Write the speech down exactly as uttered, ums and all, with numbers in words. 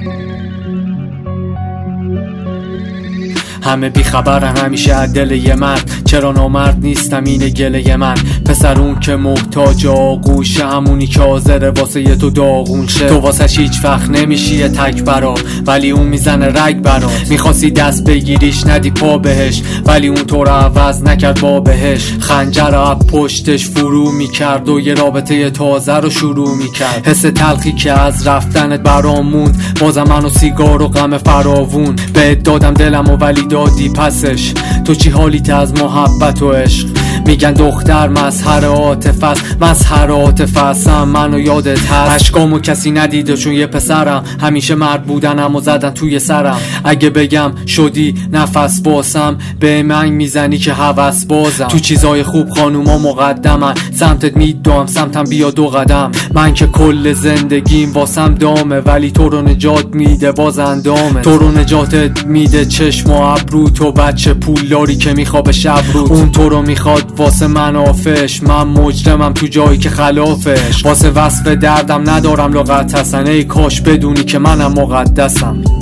همه بیخبرن همیشه از دل یه مرد، چرا نامرد نیستم اینه گله من. پسر اون که محتاج آغوشه، همونی که حاضره واسه یه تو داغون شه. تو واسش هیچ وقت نمیشی یه تک برا، ولی اون میزنه رگ برات. میخواستی دست بگیریش ندی پا بهش، ولی اون تو رو عوض نکرد با بهش. خنجر رو پشتش فرو میکرد و یه رابطه تازه رو شروع میکرد. حس تلخی که از رفتنت برام موند، بازم من و سیگار و غم فراوون. بهت دادم دلم و ولی دادی پسش. تو چی حالیت از محبت و عشق؟ میگن دختر مظهر عاطفه است، مظهر عاطفه هستم منو یادت هست. اشکامو کسی ندیده چون یه پسرم، همیشه مرد بودنم و زدن توی سرم. اگه بگم شدی نفس باسم، به من میزنی که هوس بازم. تو چیزای خوب خانوما مقدمن، سمتت میدوام سمتم بیا دو قدم. من که کل زندگیم واسم دامه، ولی تو رو نجات میده باز اندامه. تو رو نجاتت میده چشم و ابرو، تو بچه پولداری که میخوابه شب رو. اون تو رو میخواد واسه منافش، من مجرمم تو جایی که خلافش. واسه وصف دردم ندارم لغت حسن، ای کاش بدونی که منم مقدسم.